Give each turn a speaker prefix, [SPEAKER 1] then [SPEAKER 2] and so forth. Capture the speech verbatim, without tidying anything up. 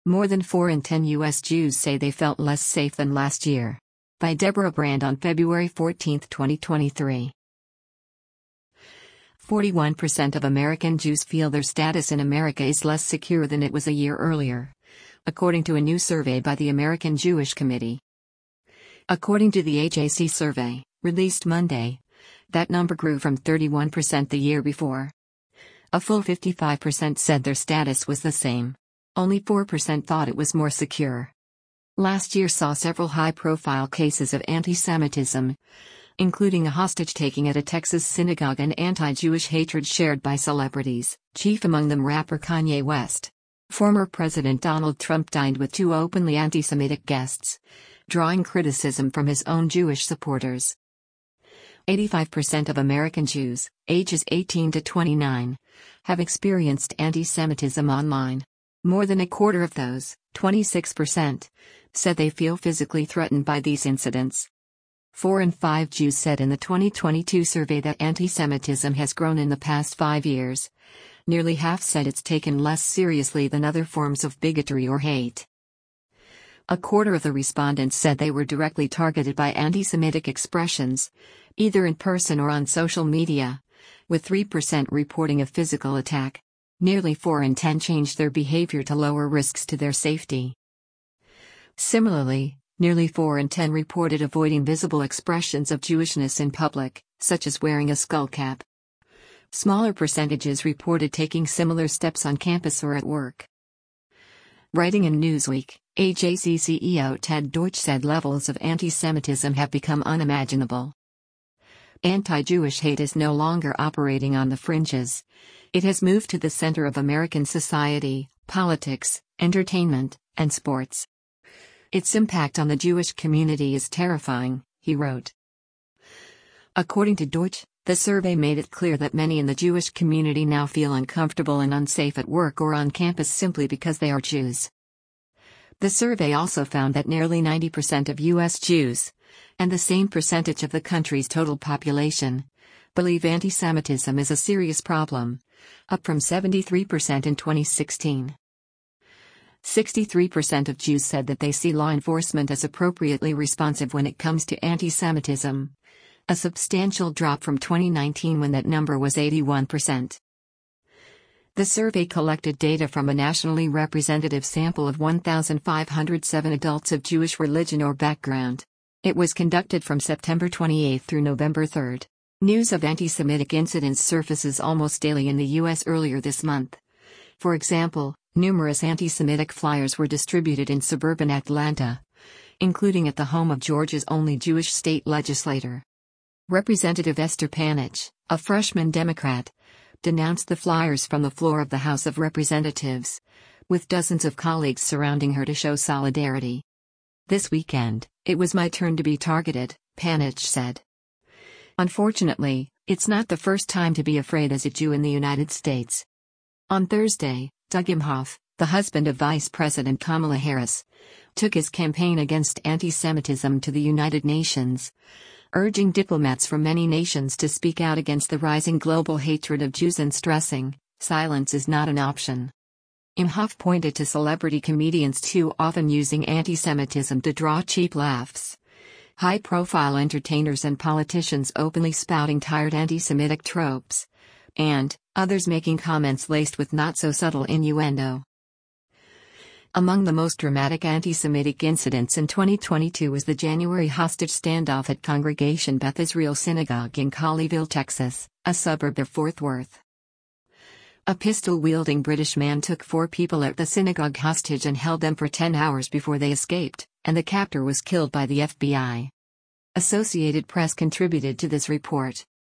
[SPEAKER 1] More than four in ten U S Jews say they felt less safe than last year. By Deborah Brand on February fourteenth, twenty twenty-three. forty-one percent of American Jews feel their status in America is less secure than it was a year earlier, according to a new survey by the American Jewish Committee. According to the A J C survey, released Monday, that number grew from thirty-one percent the year before. A full fifty-five percent said their status was the same. Only four percent thought it was more secure. Last year saw several high-profile cases of anti-Semitism, including a hostage-taking at a Texas synagogue and anti-Jewish hatred shared by celebrities, chief among them rapper Kanye West. Former President Donald Trump dined with two openly anti-Semitic guests, drawing criticism from his own Jewish supporters. eighty-five percent of American Jews, ages eighteen to twenty-nine, have experienced anti-Semitism online. More than a quarter of those, twenty-six percent, said they feel physically threatened by these incidents. Four in five Jews said in the twenty twenty-two survey that anti-Semitism has grown in the past five years. Nearly half said it's taken less seriously than other forms of bigotry or hate. A quarter of the respondents said they were directly targeted by anti-Semitic expressions, either in person or on social media, with three percent reporting a physical attack. Nearly four in ten changed their behavior to lower risks to their safety. Similarly, nearly four in ten reported avoiding visible expressions of Jewishness in public, such as wearing a skullcap. Smaller percentages reported taking similar steps on campus or at work. Writing in Newsweek, A J C C E O Ted Deutsch said levels of anti-Semitism have become unimaginable. Anti-Jewish hate is no longer operating on the fringes. It has moved to the center of American society, politics, entertainment, and sports. Its impact on the Jewish community is terrifying, he wrote. According to Deutsch, the survey made it clear that many in the Jewish community now feel uncomfortable and unsafe at work or on campus simply because they are Jews. The survey also found that nearly ninety percent of U S Jews, and the same percentage of the country's total population, believe anti-Semitism is a serious problem, up from seventy-three percent in twenty sixteen. sixty-three percent of Jews said that they see law enforcement as appropriately responsive when it comes to anti-Semitism, a substantial drop from twenty nineteen when that number was eighty-one percent. The survey collected data from a nationally representative sample of one thousand five hundred seven adults of Jewish religion or background. It was conducted from September twenty-eighth through November third. News of anti-Semitic incidents surfaces almost daily in the U S earlier this month. For example, numerous anti-Semitic flyers were distributed in suburban Atlanta, including at the home of Georgia's only Jewish state legislator. Representative Esther Panich, a freshman Democrat, denounced the flyers from the floor of the House of Representatives, with dozens of colleagues surrounding her to show solidarity. "This weekend, it was my turn to be targeted," Panich said. Unfortunately, it's not the first time to be afraid as a Jew in the United States. On Thursday, Doug Imhoff, the husband of Vice President Kamala Harris, took his campaign against anti-Semitism to the United Nations, urging diplomats from many nations to speak out against the rising global hatred of Jews and stressing, silence is not an option. Imhoff pointed to celebrity comedians too often using anti-Semitism to draw cheap laughs. High-profile entertainers and politicians openly spouting tired anti-Semitic tropes, and others making comments laced with not-so-subtle innuendo. Among the most dramatic anti-Semitic incidents in twenty twenty-two was the January hostage standoff at Congregation Beth Israel Synagogue in Colleyville, Texas, a suburb of Fort Worth. A pistol-wielding British man took four people at the synagogue hostage and held them for ten hours before they escaped, and the captor was killed by the F B I. Associated Press contributed to this report.